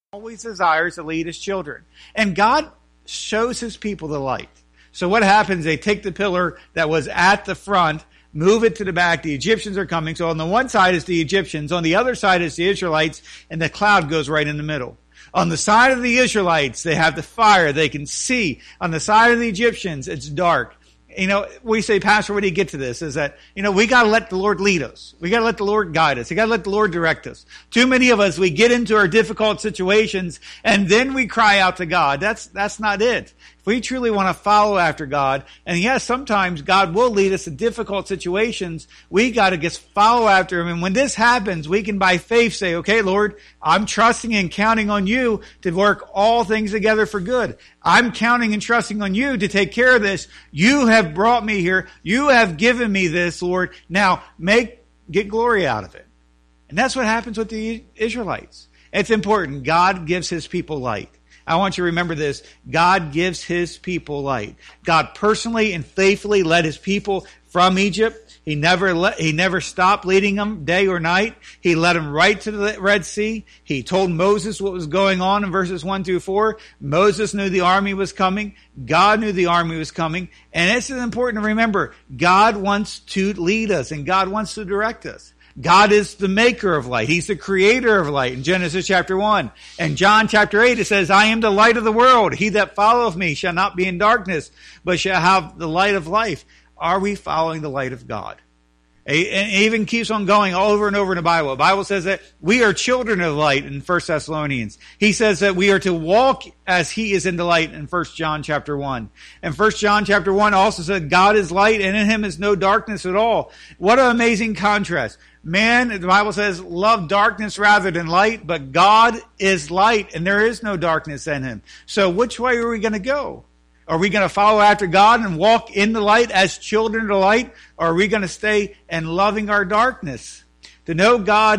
always desires to lead his children. And God shows his people the light. So what happens, they take the pillar that was at the front, move it to the back. The Egyptians are coming. So on the one side is the Egyptians. On the other side is the Israelites. And the cloud goes right in the middle. On the side of the Israelites, they have the fire. They can see. On the side of the Egyptians, it's dark. You know, we say, Pastor, where do you get to this? Is that, we got to let the Lord lead us. We got to let the Lord guide us. We got to let the Lord direct us. Too many of us, we get into our difficult situations and then we cry out to God. That's not it. If we truly want to follow after God, and yes, sometimes God will lead us to difficult situations, we got to just follow after Him. And when this happens, we can by faith say, okay, Lord, I'm trusting and counting on you to work all things together for good. I'm counting and trusting on you to take care of this. You have brought me here. You have given me this, Lord. Now get glory out of it. And that's what happens with the Israelites. It's important. God gives His people light. I want you to remember this. God gives His people light. God personally and faithfully led His people from Egypt. He never stopped leading them day or night. He led them right to the Red Sea. He told Moses what was going on in verses 1-4. Moses knew the army was coming. God knew the army was coming. And it's important to remember, God wants to lead us and God wants to direct us. God is the maker of light. He's the creator of light in Genesis chapter 1. And John chapter 8, it says, I am the light of the world. He that followeth me shall not be in darkness, but shall have the light of life. Are we following the light of God? And it even keeps on going over and over in the Bible. The Bible says that we are children of light in 1 Thessalonians. He says that we are to walk as He is in the light in 1 John chapter 1. And 1 John chapter 1 also said, God is light and in Him is no darkness at all. What an amazing contrast. Man, the Bible says, love darkness rather than light, but God is light and there is no darkness in Him. So which way are we going to go? Are we going to follow after God and walk in the light as children of the light? Or are we going to stay and loving our darkness? To know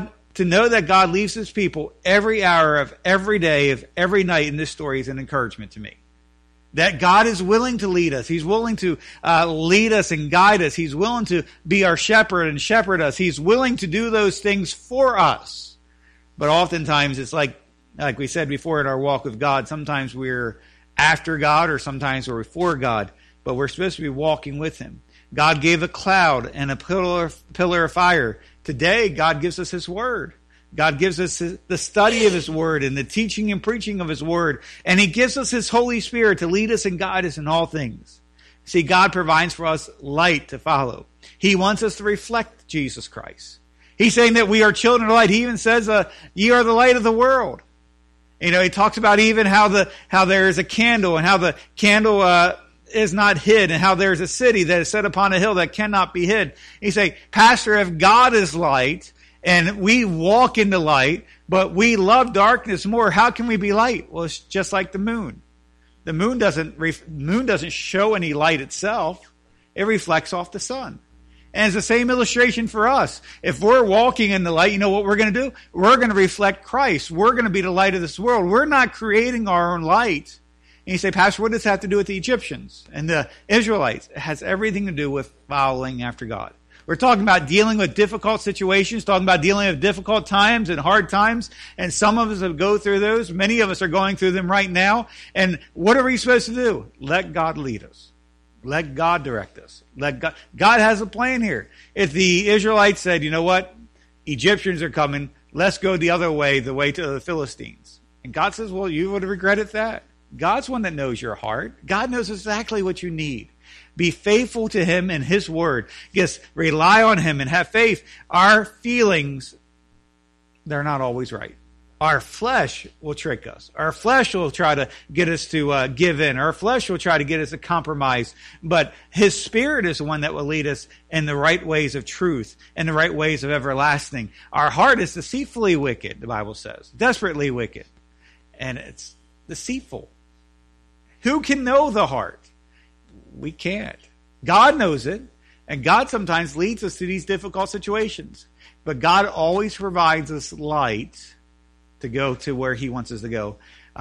that God leaves His people every hour of every day of every night in this story is an encouragement to me. That God is willing to lead us. He's willing to lead us and guide us. He's willing to be our shepherd and shepherd us. He's willing to do those things for us. But oftentimes it's like we said before in our walk with God, sometimes we're after God or sometimes we're before God, but we're supposed to be walking with Him. God gave a cloud and a pillar of fire. Today, God gives us His Word. God gives us the study of His Word and the teaching and preaching of His Word. And He gives us His Holy Spirit to lead us and guide us in all things. See, God provides for us light to follow. He wants us to reflect Jesus Christ. He's saying that we are children of light. He even says, ye are the light of the world. He talks about even how there is a candle and how the candle is not hid and how there's a city that is set upon a hill that cannot be hid. He say, Pastor, if God is light and we walk in the light, but we love darkness more, how can we be light? Well, it's just like the moon. The moon doesn't show any light itself. It reflects off the sun. And it's the same illustration for us. If we're walking in the light, you know what we're going to do? We're going to reflect Christ. We're going to be the light of this world. We're not creating our own light. And you say, Pastor, what does this have to do with the Egyptians and the Israelites? It has everything to do with following after God. We're talking about dealing with difficult situations, talking about dealing with difficult times and hard times. And some of us have go through those. Many of us are going through them right now. And what are we supposed to do? Let God lead us. Let God direct us. God has a plan here. If the Israelites said, you know what? Egyptians are coming. Let's go the other way, the way to the Philistines. And God says, well, you would have regretted that. God's one that knows your heart. God knows exactly what you need. Be faithful to Him and His Word. Just rely on Him and have faith. Our feelings, they're not always right. Our flesh will trick us. Our flesh will try to get us to give in. Our flesh will try to get us to compromise. But His Spirit is the one that will lead us in the right ways of truth and the right ways of everlasting. Our heart is deceitfully wicked, the Bible says. Desperately wicked. And it's deceitful. Who can know the heart? We can't. God knows it. And God sometimes leads us to these difficult situations. But God always provides us light to go to where He wants us to go.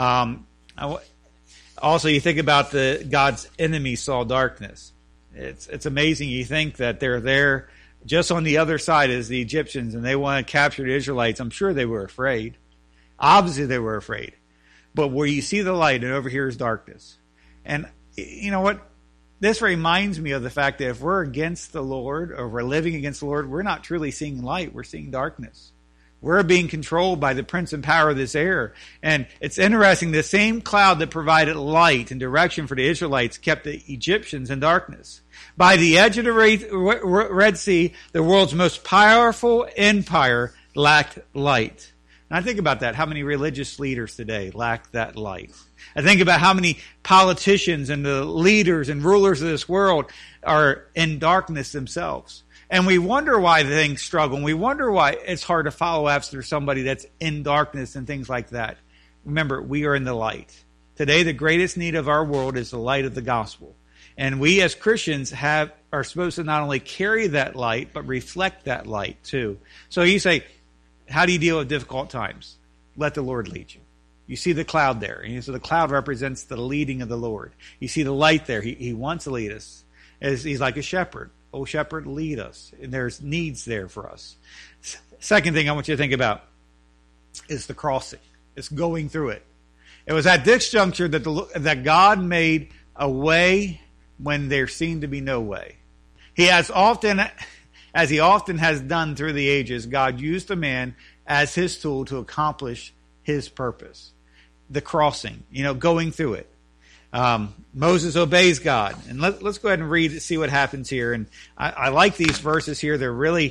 Also, you think about God's enemies saw darkness. It's amazing. You think that they're there just on the other side as the Egyptians, and they want to capture the Israelites. I'm sure they were afraid. Obviously they were afraid. But where you see the light and over here is darkness. And you know what? This reminds me of the fact that if we're against the Lord or we're living against the Lord, we're not truly seeing light. We're seeing darkness. We're being controlled by the prince and power of this air. And it's interesting, the same cloud that provided light and direction for the Israelites kept the Egyptians in darkness. By the edge of the Red Sea, the world's most powerful empire lacked light. And I think about that, how many religious leaders today lack that light. I think about how many politicians and the leaders and rulers of this world are in darkness themselves. And we wonder why things struggle. And we wonder why it's hard to follow after somebody that's in darkness and things like that. Remember, we are in the light. Today, the greatest need of our world is the light of the gospel. And we as Christians are supposed to not only carry that light, but reflect that light too. So you say, how do you deal with difficult times? Let the Lord lead you. You see the cloud there. And so the cloud represents the leading of the Lord. You see the light there. He wants to lead us. He's like a shepherd. Oh, shepherd, lead us. And there's needs there for us. Second thing I want you to think about is the crossing. It's going through it. It was at this juncture that God made a way when there seemed to be no way. As he often has done through the ages, God used a man as his tool to accomplish his purpose. The crossing, going through it. Moses obeys God. And let's go ahead and read, see what happens here. And I like these verses here. They're really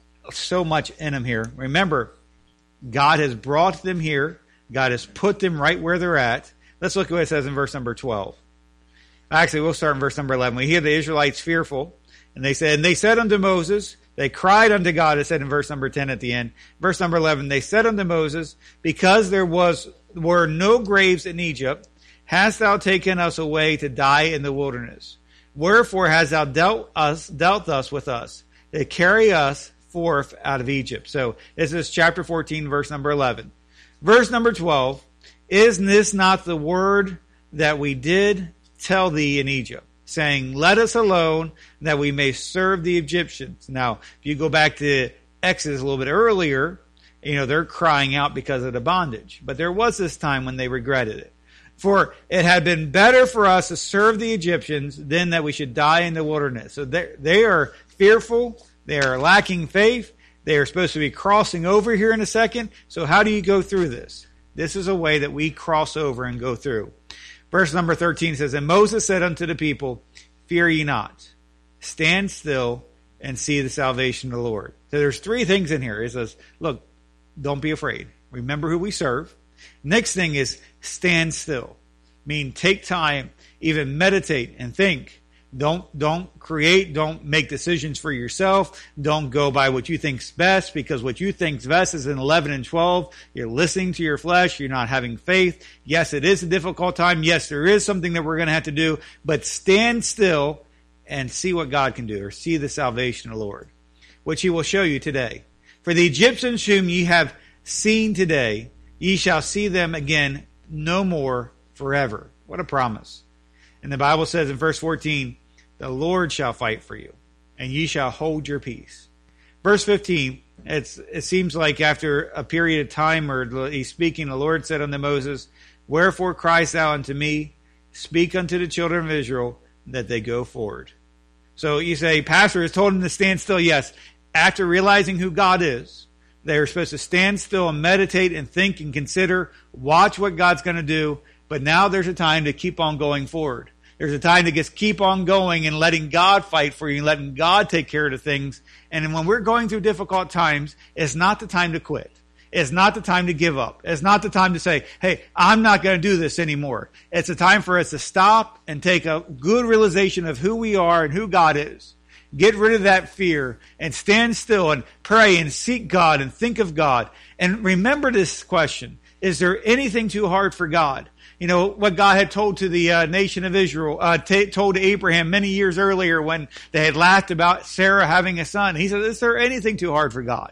so much in them here. Remember, God has brought them here. God has put them right where they're at. Let's look at what it says in verse number 12. Actually, we'll start in verse number 11. We hear the Israelites fearful. And they said unto Moses, they cried unto God, it said in verse number 10 at the end. Verse number 11, they said unto Moses, because there were no graves in Egypt, hast thou taken us away to die in the wilderness? Wherefore hast thou dealt thus with us, to carry us forth out of Egypt? So this is chapter 14, verse number 11. Verse number 12, is this not the word that we did tell thee in Egypt, saying, let us alone, that we may serve the Egyptians? Now, if you go back to Exodus a little bit earlier, they're crying out because of the bondage. But there was this time when they regretted it. For it had been better for us to serve the Egyptians than that we should die in the wilderness. So they are fearful. They are lacking faith. They are supposed to be crossing over here in a second. So how do you go through this? This is a way that we cross over and go through. Verse number 13 says, and Moses said unto the people, fear ye not. Stand still and see the salvation of the Lord. So there's three things in here. It says, look, don't be afraid. Remember who we serve. Next thing is stand still. Take time, even meditate and think. Don't create, don't make decisions for yourself. Don't go by what you think's best, because what you think's best is in 11 and 12. You're listening to your flesh. You're not having faith. Yes, it is a difficult time. Yes, there is something that we're going to have to do, but stand still and see what God can do, or see the salvation of the Lord, which he will show you today. For the Egyptians whom ye have seen today, ye shall see them again no more forever. What a promise. And the Bible says in verse 14, the Lord shall fight for you, and ye shall hold your peace. Verse 15, it seems like after a period of time, or he's speaking, the Lord said unto Moses, wherefore criest thou unto me? Speak unto the children of Israel that they go forward. So you say, Pastor has told him to stand still. Yes, after realizing who God is, they are supposed to stand still and meditate and think and consider, watch what God's going to do. But now there's a time to keep on going forward. There's a time to just keep on going and letting God fight for you and letting God take care of the things. And when we're going through difficult times, it's not the time to quit. It's not the time to give up. It's not the time to say, hey, I'm not going to do this anymore. It's a time for us to stop and take a good realization of who we are and who God is. Get rid of that fear and stand still and pray and seek God and think of God. And remember this question. Is there anything too hard for God? What God had told to the nation of Israel, told to Abraham many years earlier when they had laughed about Sarah having a son. He said, is there anything too hard for God?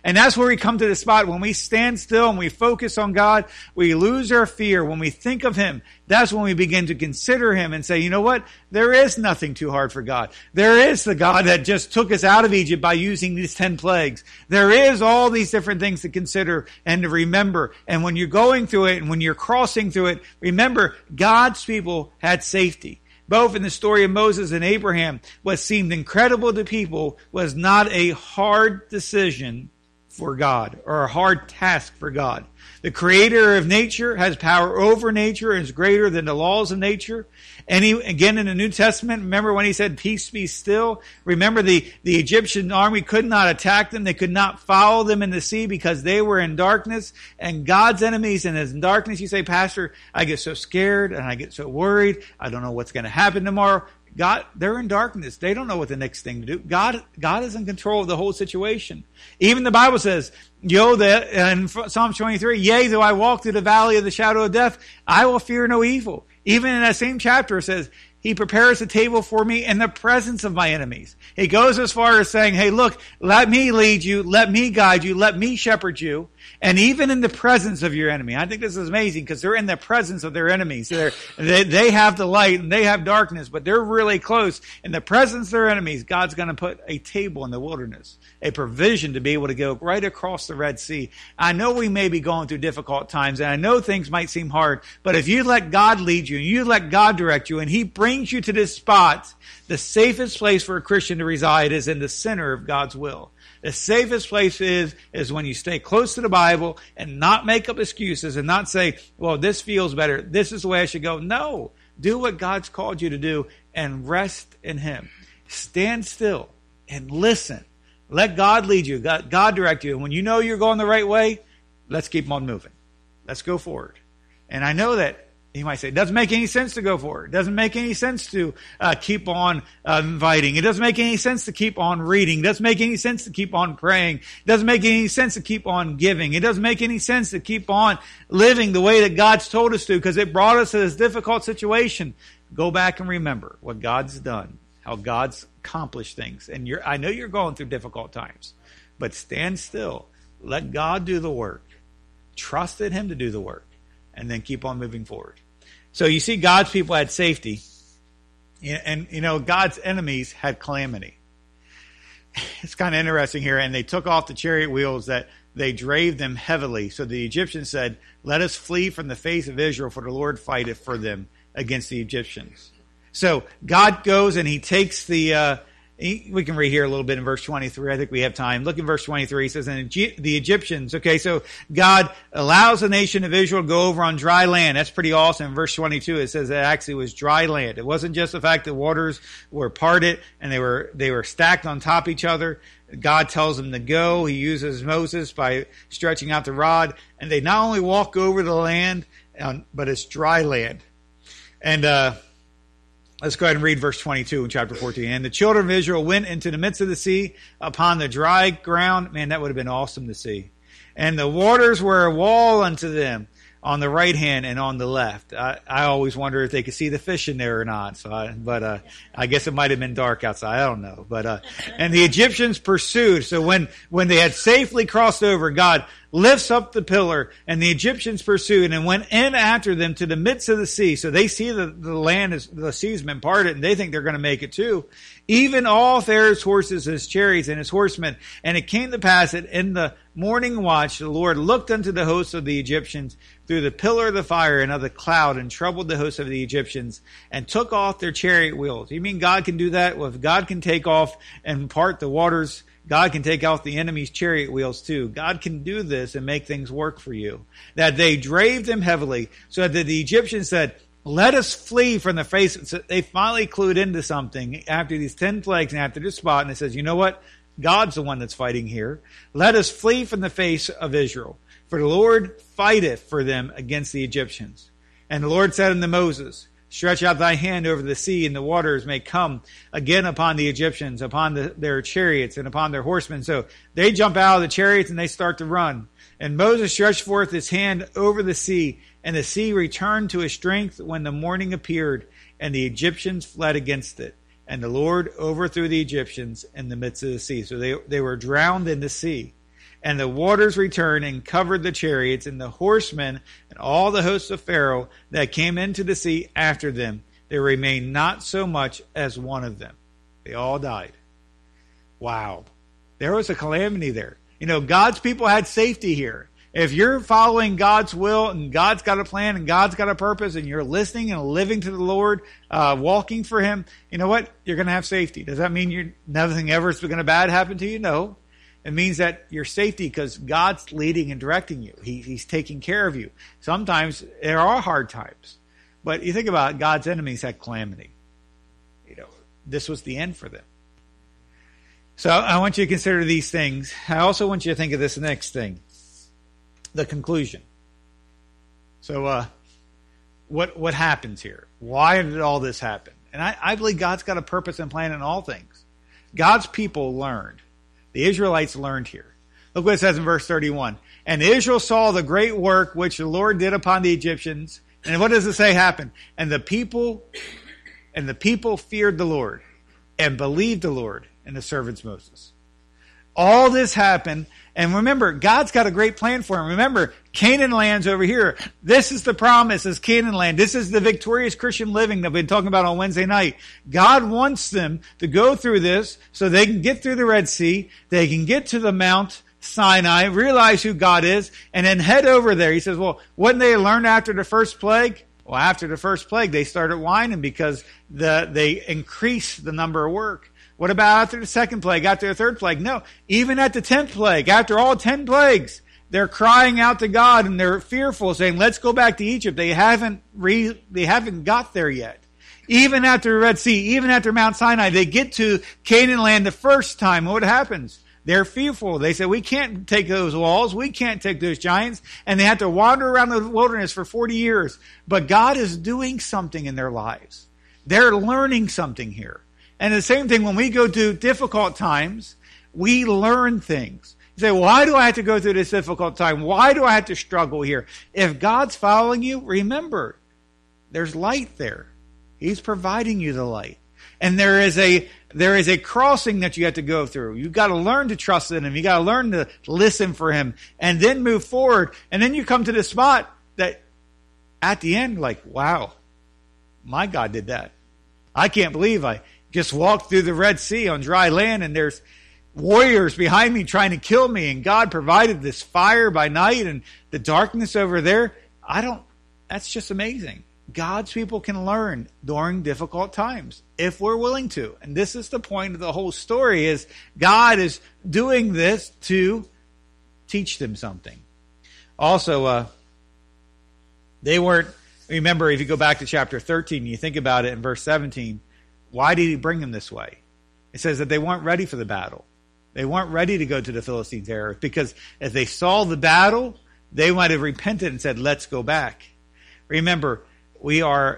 And that's where we come to the spot when we stand still and we focus on God, we lose our fear. When we think of him, that's when we begin to consider him and say, you know what? There is nothing too hard for God. There is the God that just took us out of Egypt by using these 10 plagues. There is all these different things to consider and to remember. And when you're going through it and when you're crossing through it, remember God's people had safety. Both in the story of Moses and Abraham, what seemed incredible to people was not a hard decision for God or a hard task for God. The creator of nature has power over nature and is greater than the laws of nature. And again in the New Testament, remember when he said, peace be still? Remember the Egyptian army could not attack them. They could not follow them in the sea because they were in darkness. And God's enemies and in darkness, you say, Pastor, I get so scared and I get so worried. I don't know what's going to happen tomorrow. God, they're in darkness. They don't know what the next thing to do. God is in control of the whole situation. Even the Bible says, in Psalm 23, yea, though I walk through the valley of the shadow of death, I will fear no evil. Even in that same chapter, it says, he prepares a table for me in the presence of my enemies. He goes as far as saying, hey, look, let me lead you, let me guide you, let me shepherd you. And even in the presence of your enemy. I think this is amazing because they're in the presence of their enemies. They have the light and they have darkness, but they're really close. In the presence of their enemies, God's going to put a table in the wilderness, a provision to be able to go right across the Red Sea. I know we may be going through difficult times and I know things might seem hard, but if you let God lead you and you let God direct you and he brings you to this spot, the safest place for a Christian to reside is in the center of God's will. The safest place is when you stay close to the Bible and not make up excuses and not say, well, this feels better. This is the way I should go. No, do what God's called you to do and rest in him. Stand still and listen. Let God lead you. God direct you. And when you know you're going the right way, let's keep on moving. Let's go forward. And I know that he might say, it doesn't make any sense to go forward. It doesn't make any sense to keep on inviting. It doesn't make any sense to keep on reading. It doesn't make any sense to keep on praying. It doesn't make any sense to keep on giving. It doesn't make any sense to keep on living the way that God's told us to because it brought us to this difficult situation. Go back and remember what God's done, how God's accomplished things. And I know you're going through difficult times, but stand still. Let God do the work. Trust in him to do the work. And then keep on moving forward. So you see, God's people had safety, and God's enemies had calamity. It's kind of interesting here. And they took off the chariot wheels that they drave them heavily. So the Egyptians said, let us flee from the face of Israel, for the Lord fighteth for them against the Egyptians. So God goes and he takes we can read here a little bit in verse 23. I think we have time. Look in verse 23. He says, and the Egyptians, okay, so God allows the nation of Israel to go over on dry land. That's pretty awesome. In verse 22, it says it actually was dry land. It wasn't just the fact that waters were parted and they were stacked on top of each other. God tells them to go. He uses Moses by stretching out the rod. And they not only walk over the land, but it's dry land. And, let's go ahead and read verse 22 in chapter 14. And the children of Israel went into the midst of the sea upon the dry ground. Man, that would have been awesome to see. And the waters were a wall unto them on the right hand and on the left. I always wonder if they could see the fish in there or not. But I guess it might have been dark outside. I don't know. But and the Egyptians pursued. So when they had safely crossed over, God lifts up the pillar, and the Egyptians pursued and went in after them to the midst of the sea. So they see the land, the sea's been parted, and they think they're going to make it too. Even all Pharaoh's horses, his chariots, and his horsemen. And it came to pass that in the morning watch, the Lord looked unto the hosts of the Egyptians through the pillar of the fire and of the cloud, and troubled the hosts of the Egyptians, and took off their chariot wheels. You mean God can do that? Well, if God can take off and part the waters, God can take off the enemy's chariot wheels too. God can do this and make things work for you. That they drave them heavily, so that the Egyptians said, let us flee from the face. So they finally clued into something after these 10 plagues and after this spot. And it says, you know what? God's the one that's fighting here. Let us flee from the face of Israel. For the Lord fighteth for them against the Egyptians. And the Lord said unto Moses, stretch out thy hand over the sea, and the waters may come again upon the Egyptians, upon their chariots, and upon their horsemen. So they jump out of the chariots and they start to run. And Moses stretched forth his hand over the sea, and the sea returned to its strength when the morning appeared, and the Egyptians fled against it. And the Lord overthrew the Egyptians in the midst of the sea. So they were drowned in the sea. And the waters returned and covered the chariots and the horsemen and all the hosts of Pharaoh that came into the sea after them. There remained not so much as one of them. They all died. Wow. There was a calamity there. You know, God's people had safety here. If you're following God's will and God's got a plan and God's got a purpose and you're listening and living to the Lord, walking for Him, you know what? You're going to have safety. Does that mean nothing ever is going to bad happen to you? No. It means that you're safety because God's leading and directing you. He's taking care of you. Sometimes there are hard times. But you think about it, God's enemies had calamity. You know, this was the end for them. So I want you to consider these things. I also want you to think of this next thing. The conclusion. So what happens here? Why did all this happen? And I believe God's got a purpose and plan in all things. God's people learned. The Israelites learned here. Look what it says in verse 31. And Israel saw the great work which the Lord did upon the Egyptians. And what does it say happened? And the people feared the Lord and believed the Lord and the servants Moses. All this happened. And remember, God's got a great plan for him. Remember, Canaan land's over here. This is the promise, is Canaan land. This is the victorious Christian living that we've been talking about on Wednesday night. God wants them to go through this so they can get through the Red Sea. They can get to the Mount Sinai, realize who God is, and then head over there. He says, well, wouldn't they learn after the first plague? Well, after the first plague, they started whining because they increased the number of work. What about after the second plague, after the third plague? No, even at the 10th plague, after all 10 plagues, they're crying out to God and they're fearful, saying, let's go back to Egypt. They haven't got there yet. Even after the Red Sea, even after Mount Sinai, they get to Canaan land the first time. What happens? They're fearful. They say, we can't take those walls. We can't take those giants. And they have to wander around the wilderness for 40 years. But God is doing something in their lives. They're learning something here. And the same thing when we go through difficult times, we learn things. You say, why do I have to go through this difficult time? Why do I have to struggle here? If God's following you, remember, there's light there. He's providing you the light. And there is a crossing that you have to go through. You've got to learn to trust in Him. You've got to learn to listen for Him and then move forward. And then you come to the spot that at the end, like, wow, my God did that. I can't believe I just walked through the Red Sea on dry land and there's warriors behind me trying to kill me, and God provided this fire by night and the darkness over there. That's just amazing. God's people can learn during difficult times if we're willing to. And this is the point of the whole story, is God is doing this to teach them something. Also, remember, if you go back to chapter 13, you think about it in verse 17, why did He bring them this way? It says that they weren't ready for the battle. They weren't ready to go to the Philistines' area, because if they saw the battle, they might have repented and said, let's go back. Remember, we are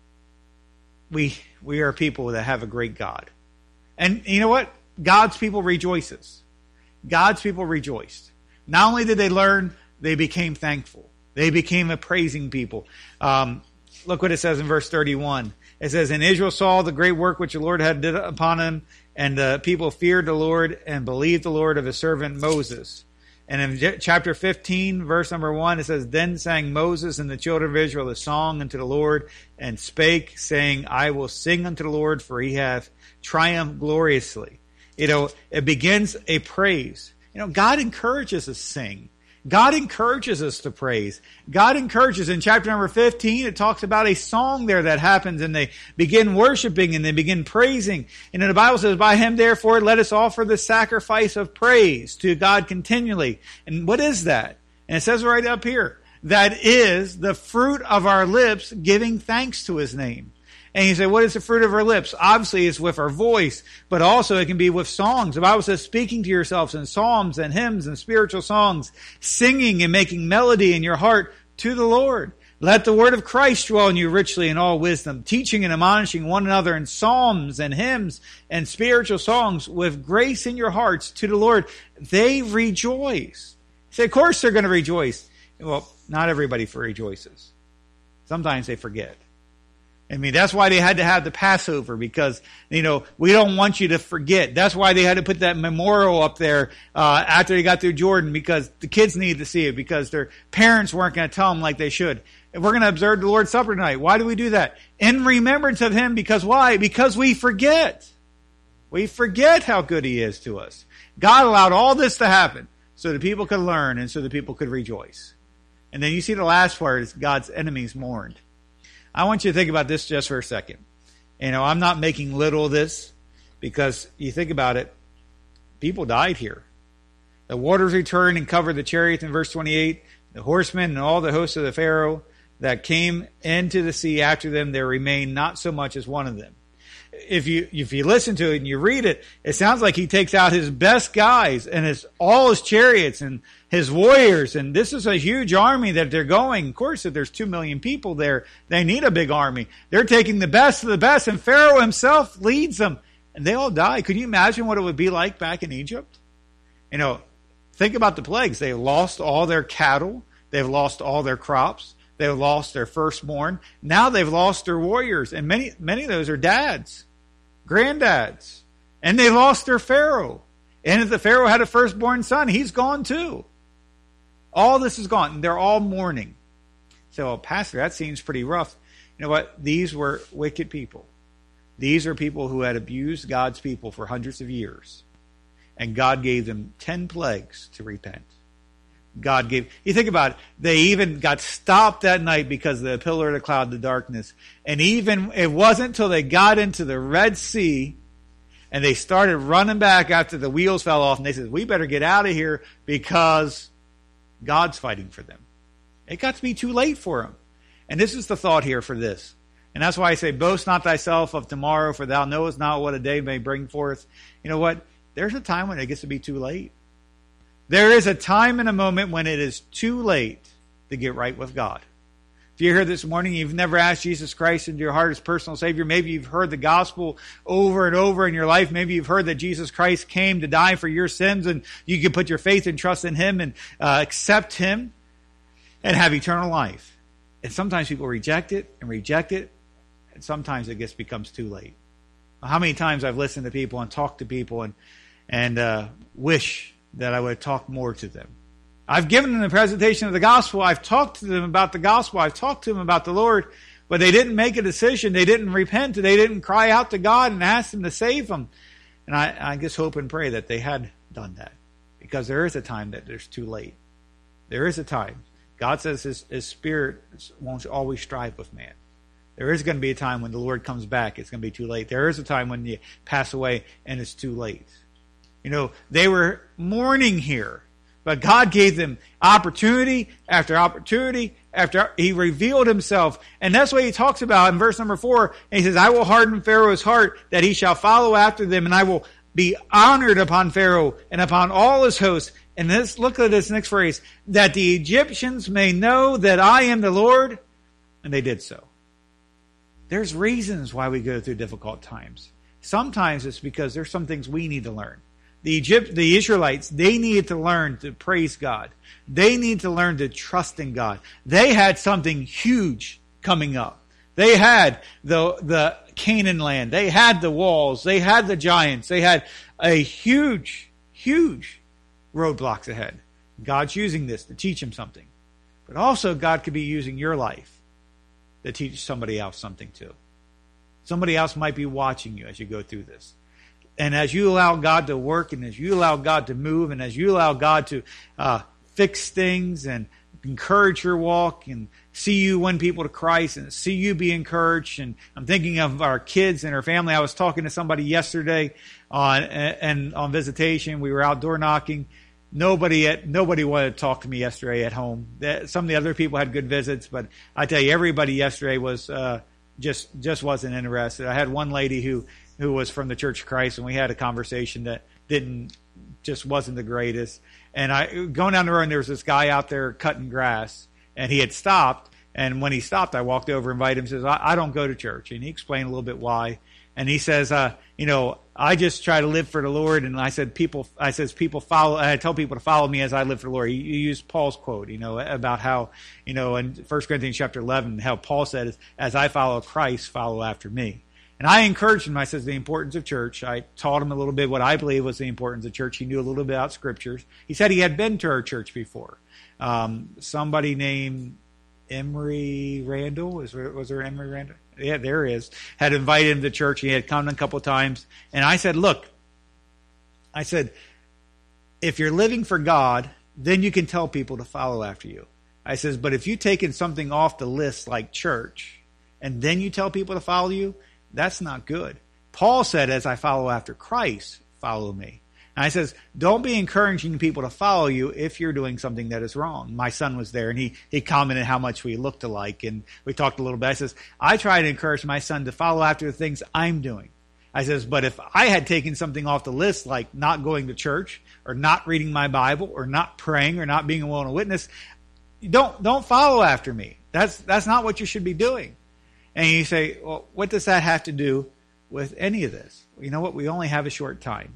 people that have a great God. And you know what? God's people rejoices. God's people rejoiced. Not only did they learn, they became thankful. They became a praising people. Look what it says in verse 31. It says, and Israel saw the great work which the Lord had did upon him, and the people feared the Lord and believed the Lord of his servant Moses. And in chapter 15, verse number 1, it says, then sang Moses and the children of Israel a song unto the Lord, and spake, saying, I will sing unto the Lord, for He hath triumphed gloriously. You know, it begins a praise. You know, God encourages us to sing. God encourages us to praise. God encourages. In chapter number 15, it talks about a song there that happens, and they begin worshiping and they begin praising. And then the Bible says, by Him therefore let us offer the sacrifice of praise to God continually. And what is that? And it says right up here, that is the fruit of our lips giving thanks to His name. And you say, what is the fruit of our lips? Obviously, it's with our voice, but also it can be with songs. The Bible says, speaking to yourselves in psalms and hymns and spiritual songs, singing and making melody in your heart to the Lord. Let the word of Christ dwell in you richly in all wisdom, teaching and admonishing one another in psalms and hymns and spiritual songs with grace in your hearts to the Lord. They rejoice. You say, of course they're going to rejoice. Well, not everybody rejoices. Sometimes they forget. I mean, that's why they had to have the Passover, because, we don't want you to forget. That's why they had to put that memorial up there after they got through Jordan, because the kids needed to see it, because their parents weren't going to tell them like they should. And we're going to observe the Lord's Supper tonight. Why do we do that? In remembrance of him, because why? Because we forget. We forget how good he is to us. God allowed all this to happen so that people could learn and so that people could rejoice. And then you see the last part is God's enemies mourned. I want you to think about this just for a second. I'm not making little of this, because you think about it, people died here. The waters returned and covered the chariots in verse 28. The horsemen and all the hosts of the Pharaoh that came into the sea after them, there remained not so much as one of them. If you listen to it and you read it, it sounds like he takes out his best guys and all his chariots and his warriors. And this is a huge army that they're going. Of course, if there's 2 million people there, they need a big army. They're taking the best of the best, and Pharaoh himself leads them. And they all die. Could you imagine what it would be like back in Egypt? Think about the plagues. They lost all their cattle. They've lost all their crops. They've lost their firstborn. Now they've lost their warriors. And many of those are dads, granddads. And they lost their Pharaoh. And if the Pharaoh had a firstborn son, he's gone too. All this is gone. They're all mourning. So, Pastor, that seems pretty rough. You know what? These were wicked people. These are people who had abused God's people for hundreds of years. And God gave them 10 plagues to repent. You think about it, they even got stopped that night because of the pillar of the cloud, the darkness. And even, it wasn't until they got into the Red Sea and they started running back after the wheels fell off, and they said, we better get out of here because God's fighting for them. It got to be too late for them. And this is the thought here for this. And that's why I say, boast not thyself of tomorrow, for thou knowest not what a day may bring forth. You know what? There's a time when it gets to be too late. There is a time and a moment when it is too late to get right with God. If you're here this morning, you've never asked Jesus Christ into your heart as personal Savior. Maybe you've heard the gospel over and over in your life. Maybe you've heard that Jesus Christ came to die for your sins, and you can put your faith and trust in him and accept him and have eternal life. And sometimes people reject it, and sometimes it becomes too late. How many times I've listened to people and talked to people and wish that I would talk more to them. I've given them the presentation of the gospel. I've talked to them about the gospel. I've talked to them about the Lord, but they didn't make a decision. They didn't repent. They didn't cry out to God and ask him to save them. And I just hope and pray that they had done that, because there is a time that there's too late. There is a time. God says his spirit won't always strive with man. There is going to be a time when the Lord comes back. It's going to be too late. There is a time when you pass away and it's too late. They were mourning here, but God gave them opportunity after opportunity after he revealed himself. And that's what he talks about in verse number 4. And he says, I will harden Pharaoh's heart that he shall follow after them, and I will be honored upon Pharaoh and upon all his hosts. And look at this next phrase, that the Egyptians may know that I am the Lord. And they did so. There's reasons why we go through difficult times. Sometimes it's because there's some things we need to learn. The Israelites, they needed to learn to praise God. They needed to learn to trust in God. They had something huge coming up. They had the Canaan land. They had the walls. They had the giants. They had a huge roadblocks ahead. God's using this to teach them something. But also God could be using your life to teach somebody else something too. Somebody else might be watching you as you go through this. And as you allow God to work, and as you allow God to move, and as you allow God to fix things and encourage your walk and see you win people to Christ and see you be encouraged. And I'm thinking of our kids and our family. I was talking to somebody yesterday on visitation. We were outdoor knocking. Nobody wanted to talk to me yesterday at home. Some of the other people had good visits, but I tell you, everybody yesterday was just wasn't interested. I had one lady who was from the Church of Christ, and we had a conversation that wasn't the greatest. And going down the road, and there was this guy out there cutting grass, and he had stopped. And when he stopped, I walked over, invited him, says, I don't go to church. And he explained a little bit why. And he says, I just try to live for the Lord. And I said, I tell people to follow me as I live for the Lord. He used Paul's quote, about how, in 1 Corinthians chapter 11, how Paul said, as I follow Christ, follow after me. And I encouraged him. I said the importance of church. I taught him a little bit what I believe was the importance of church. He knew a little bit about scriptures. He said he had been to our church before. Somebody named Emery Randall, was there Emery Randall? Yeah, there is. Had invited him to church. He had come a couple of times. And I said, look, if you're living for God, then you can tell people to follow after you. I says, but if you've taken something off the list like church, and then you tell people to follow you, that's not good. Paul said, as I follow after Christ, follow me. And I says, don't be encouraging people to follow you if you're doing something that is wrong. My son was there, and he commented how much we looked alike, and we talked a little bit. I says, I try to encourage my son to follow after the things I'm doing. I says, but if I had taken something off the list, like not going to church, or not reading my Bible, or not praying, or not being a willing witness, don't follow after me. That's not what you should be doing. And you say, well, what does that have to do with any of this? Well, you know what? We only have a short time.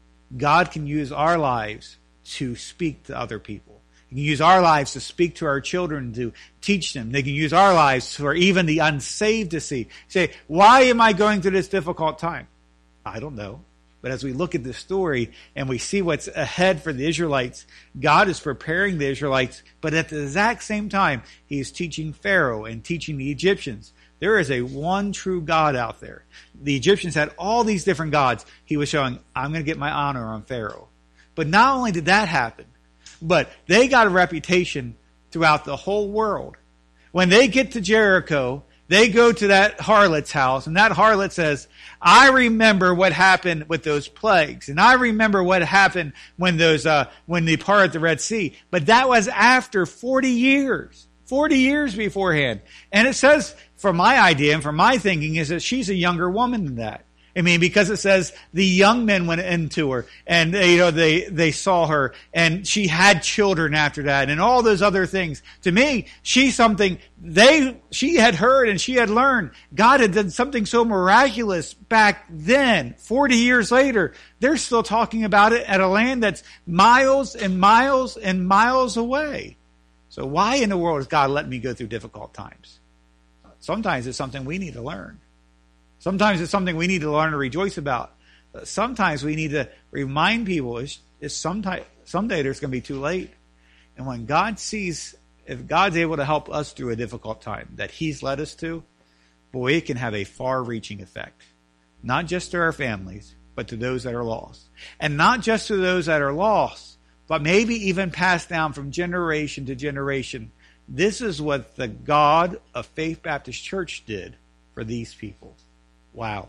God can use our lives to speak to other people. He can use our lives to speak to our children, to teach them. They can use our lives for even the unsaved to see. Say, why am I going through this difficult time? I don't know. But as we look at this story and we see what's ahead for the Israelites, God is preparing the Israelites, but at the exact same time, he is teaching Pharaoh and teaching the Egyptians. There is a one true God out there. The Egyptians had all these different gods. He was showing, I'm going to get my honor on Pharaoh. But not only did that happen, but they got a reputation throughout the whole world. When they get to Jericho, they go to that harlot's house, and that harlot says, I remember what happened with those plagues, and I remember what happened when they parted the Red Sea. But that was after 40 years. 40 years beforehand. And it says, from my idea and from my thinking, is that she's a younger woman than that. I mean, because it says the young men went into her and, they saw her and she had children after that and all those other things. To me, she's something she had heard and she had learned. God had done something so miraculous back then. 40 years later, they're still talking about it at a land that's miles and miles and miles away. So why in the world has God let me go through difficult times? Sometimes it's something we need to learn. Sometimes it's something we need to learn to rejoice about. Sometimes we need to remind people it's someday there's going to be too late. And when God sees, if God's able to help us through a difficult time that he's led us to, boy, it can have a far-reaching effect. Not just to our families, but to those that are lost. And not just to those that are lost, but maybe even passed down from generation to generation. This is what the God of Faith Baptist Church did for these people. Wow.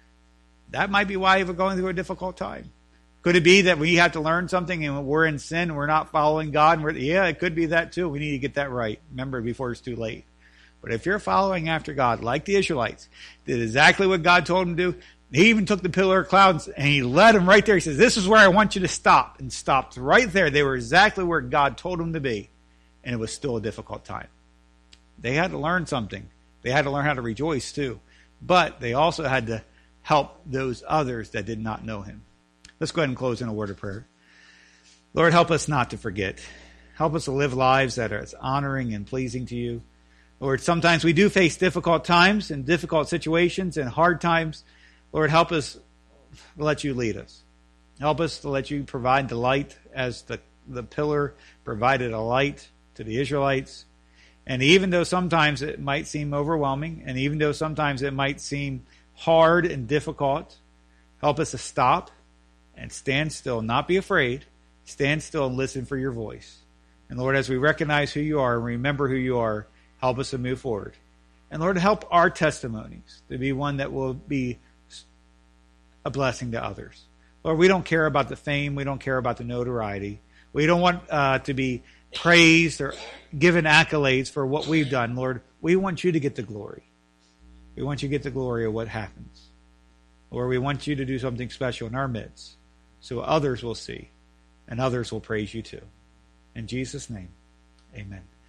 That might be why we're going through a difficult time. Could it be that we have to learn something and we're in sin and we're not following God? Yeah, it could be that too. We need to get that right. Remember, before it's too late. But if you're following after God, like the Israelites, did exactly what God told them to do, he even took the pillar of clouds and he led them right there. He says, this is where I want you to stop. And stopped right there. They were exactly where God told them to be. And it was still a difficult time. They had to learn something. They had to learn how to rejoice too. But they also had to help those others that did not know him. Let's go ahead and close in a word of prayer. Lord, help us not to forget. Help us to live lives that are honoring and pleasing to you. Lord, sometimes we do face difficult times and difficult situations and hard times. Lord, help us to let you lead us. Help us to let you provide the light as the pillar provided a light to the Israelites. And even though sometimes it might seem overwhelming, and even though sometimes it might seem hard and difficult, help us to stop and stand still, not be afraid. Stand still and listen for your voice. And Lord, as we recognize who you are and remember who you are, help us to move forward. And Lord, help our testimonies to be one that will be a blessing to others. Lord, we don't care about the fame. We don't care about the notoriety. We don't want to be praised or given accolades for what we've done. Lord, we want you to get the glory. We want you to get the glory of what happens. Lord, we want you to do something special in our midst so others will see and others will praise you too. In Jesus' name, amen.